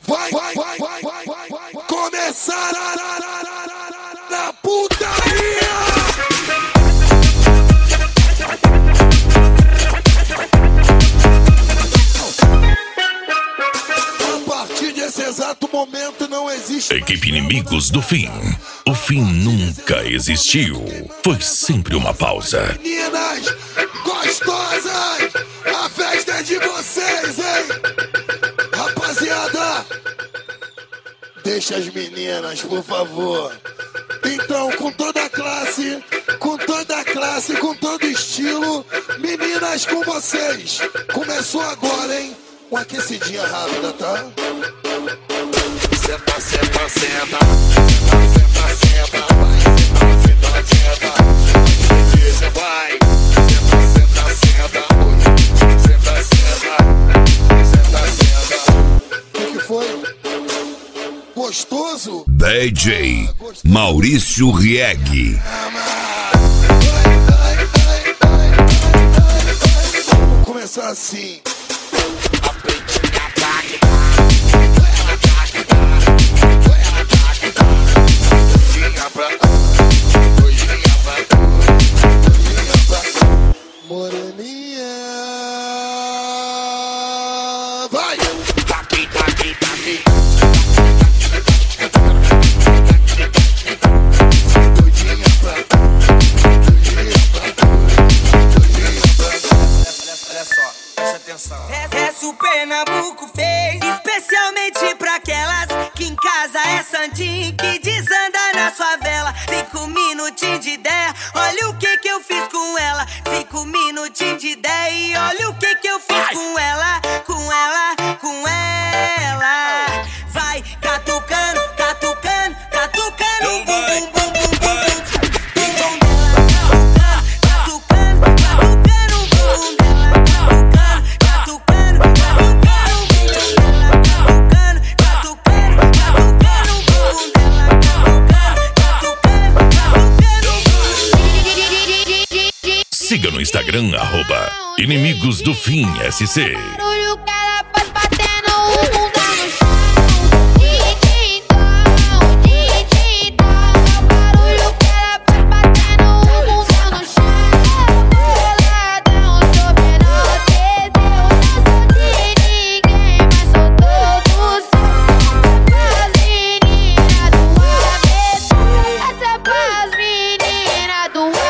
vai começar na putaria. A partir desse exato momento não existe. Equipe Inimigos do Fim. O fim nunca existiu. Foi sempre uma pausa. Meninas gostosas, a festa é de vocês, hein? Rapaziada, deixa as meninas, por favor. Então, com toda a classe, com todo estilo, meninas com vocês. Começou agora, hein? Uma aquecidinha rápida, tá? Senta, senta, senta. Senta, senta, vai. Senta, senta. Você vai. Senta, senta, senta. Senta, senta. Senta, senta. O que foi? Gostoso? DJ Maurício Rieg. Vamos começar assim. Moreninha, vai! Taqui, taqui, taqui. Olha só, presta atenção. O Pernambuco fez especialmente pra aquelas que em casa é santinho, que desanda na favela. 5 minutinhos de ideia, olha o que eu fiz com ela. 5 minutinhos de ideia e olha o que eu fiz com ela. Com ela, com ela. Vai catucando, catucando, catucando. Bum, bum, bum, bum, bum, bum. Siga no Instagram, @Inimigos do Fim SC. Barulho que ela faz batendo o bundão no chão. Dididão. Barulho que ela faz batendo o bundão no chão. Boladão, sou menor que Deus. Não sou de ninguém, mas sou todo seu. As meninas do Abetão. Essa é pras meninas do Abetão.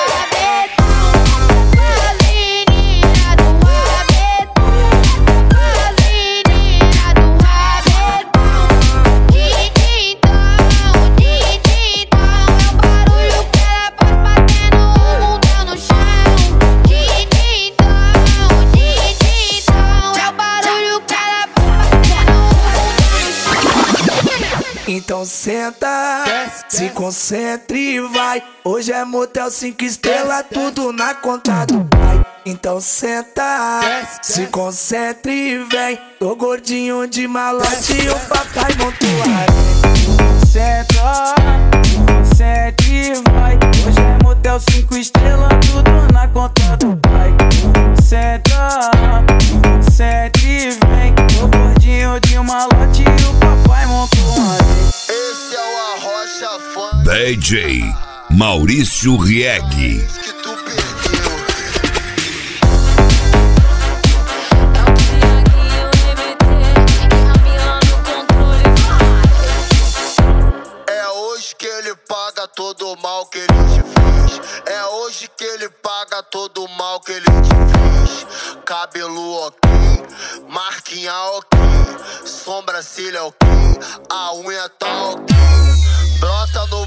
Então senta, se concentre e vai. Hoje é motel 5 estrelas, tudo na conta do pai. Então senta, se concentre e vem. Tô gordinho de malote e o papai montou a senta, concentre e vai. Hoje é motel 5 estrelas, tudo na conta do pai. Senta, concentre e vem. Tô gordinho de malote e o papai montou a Esse é o Arrocha Fã. DJ Maurício Rieg. Que tu perdeu. É hoje que ele paga todo o mal que ele te fez. É hoje que ele paga todo o mal que ele te fez. Cabelo ok, marquinha ok, sobrancelha ok, a unha tá ok. Brota no